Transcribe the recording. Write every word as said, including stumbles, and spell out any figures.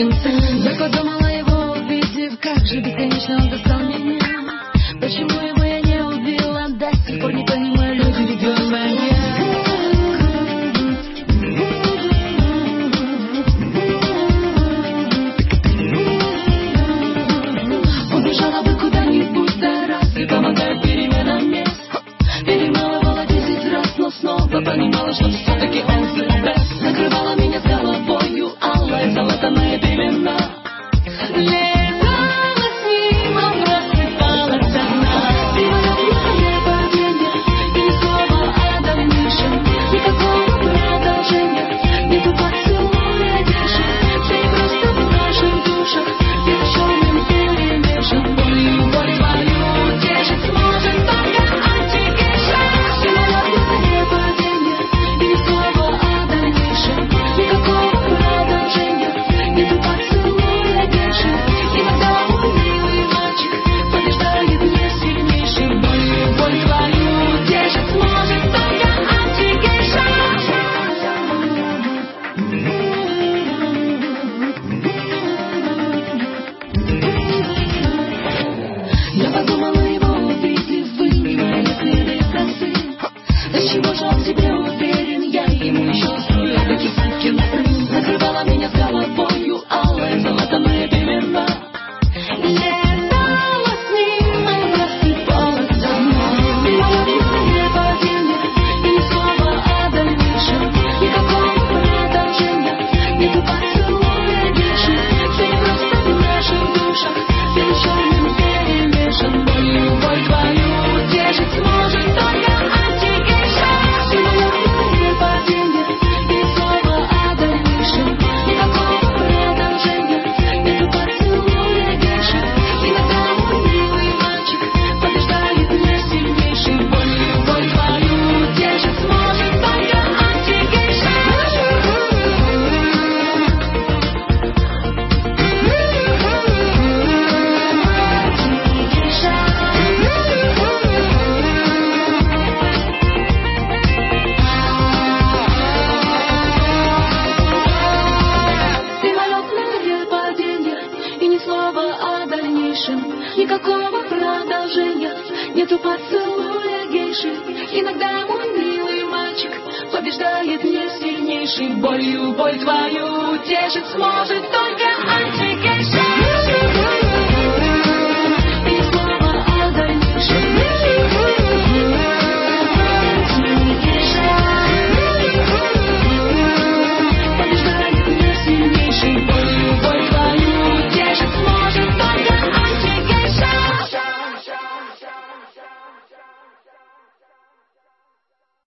сукин сын. Я подумала его увидев, как же бесконечно он достал меня. Почему его я не убила, до сих пор не понимаю, люди ведут меня. Убежала бы куда-нибудь за раз и помогает переменам мест. Перемалывала десять раз, но снова понимала, что все-таки он the накрывала меня с головою алая золотаная пелена. Летала с ним, а просыпалась одна. Ты моя первое падение, и ни слова о дальнейшем. Никакого продолжения, нету поцелуя дальше. Ты просто в наших душах, вершённым перемешан. Болью, боль твою тешить сможет только антигейша. Ты моя первое падение, и ни слова о дальнейшем. Никакого продолжения, нету поцелуя дальше. Иногда мой милый мальчик побеждает меня сильнейший. Болью, боль твою тешить сможет только антигейша. Я подумала его увидев, вынимая следы косы. До чего же он в себе уверен, я ему еще строю, как и сукин сын. Накрывала меня с головою алая золотаная пелена. Летала с ним, а просыпалась одна. Ты моё первое падение, и ни слова о дальнейшем. Никакого продолжения, нету поцелуя дальше. Ты просто в наших душах, вершённым перемешан. Болью, боль твою тешить сможет только антигейша. Ты моё первое падение, и ни слова о дальнейшем. Никакого продолжения, нету поцелуя дальше. Иногда мой милый мальчик побеждает меня сильнейший. Болью, боль твою тешить сможет только антигейша. Ты моё первое падение, и ни слова о дальнейшем. Никакого продолжения, нету поцелуя гейши. Иногда мой милый мальчик побеждает не сильнейший. Болью, боль твою тешить сможет только антигейша.